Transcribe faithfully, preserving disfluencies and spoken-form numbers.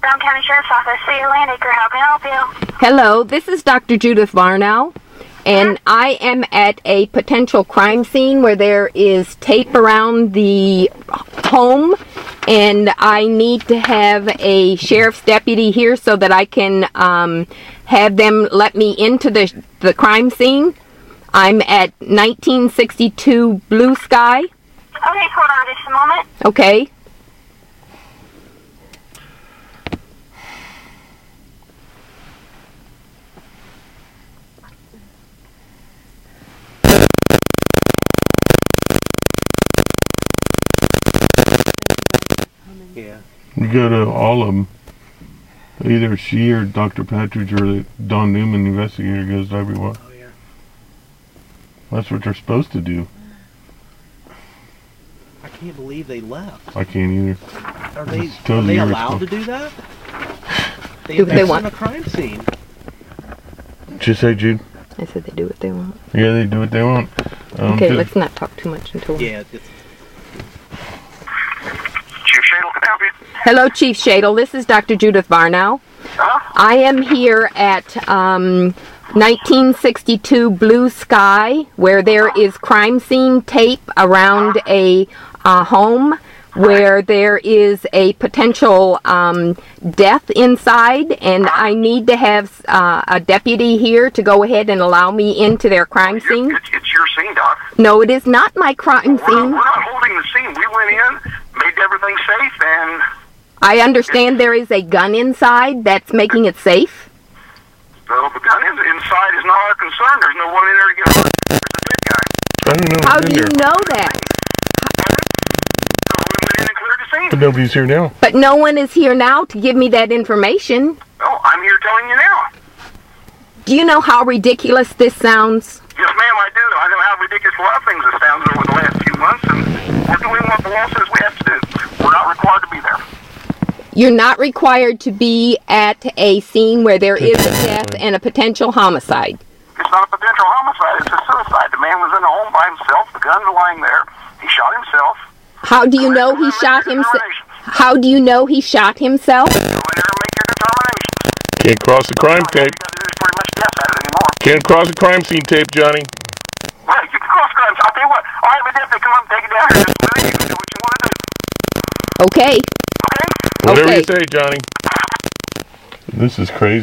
Brown County Sheriff's Office, City of Landacre, how can I help you? Hello, this is Doctor Judith Varnow, and I am at a potential crime scene where there is tape around the home, and I need to have a sheriff's deputy here so that I can um, have them let me into the, the crime scene. I'm at nineteen sixty-two Blue Sky. Okay, hold on just a moment. Okay. Yeah. You go to all of them. Either she or Doctor Patridge or the Don Newman investigator goes to everyone. Oh, yeah. That's what they're supposed to do. I can't believe they left. I can't either. Are they, It's totally are they allowed to irresponsible. do that? They, Do what they they're want. in a crime scene. Just say, Jude. I said they do what they want. Yeah, they do what they want. Um, Okay, just- let's not talk too much until... Yeah. It's, Chief Shadle, can I help you? Hello, Chief Shadle. This is Doctor Judith Varnow. Huh? I am here at um, nineteen sixty-two Blue Sky, where there is crime scene tape around a uh, home where there is a potential um, death inside, and I need to have uh, a deputy here to go ahead and allow me into their crime scene. It's, it's your scene, Doc. No, it is not my crime We're not, scene. we're not holding the scene. We went in, made everything safe, and I understand there is a gun inside that's making it safe. well, the gun is, inside is not our concern. There's no one in there to get hurt. There's a dead guy. I don't know. How what's do in you there. know that? So we went in and cleared the scene. But nobody's here now. But no one is here now to give me that information. Oh, I'm here telling you now. Do you know how ridiculous this sounds? Yes, ma'am, I do. I know how ridiculous a lot of things have sounded over the last few months, and we're doing what the law says we have to do. We're not required to be there. You're not required to be at a scene where there is a death and a potential homicide. It's not a potential homicide. It's a suicide. The man was in a home by himself. The gun's lying there. He shot himself. How do you know he shot himself? How do you know he shot himself? Go in there and make your determinations. Can't cross the crime All tape. you got to do is pretty much guess at it anymore. Can't cross the crime scene tape, Johnny. Well, you can cross crimes. I'll tell you what. All right, but if they come up and take it down here, just do it. You can do what you want to do. Okay. Okay? Whatever Okay. you say, Johnny. This is crazy.